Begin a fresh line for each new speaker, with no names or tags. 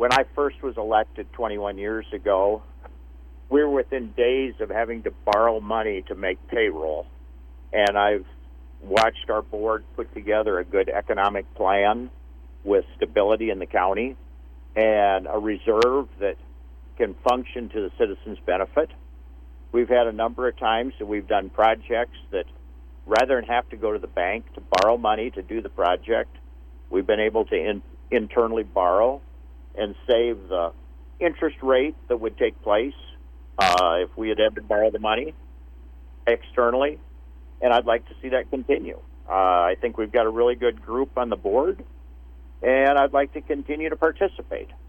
when I first was elected 21 years ago, we were within days of having to borrow money to make payroll. And I've watched our board put together a good economic plan with stability in the county and a reserve that can function to the citizens' benefit. We've had a number of times that we've done projects that rather than have to go to the bank to borrow money to do the project, we've been able to internally borrow and save the interest rate that would take place if we had to borrow the money externally. And I'd like to see that continue. I think we've got a really good group on the board, and I'd like to continue to participate.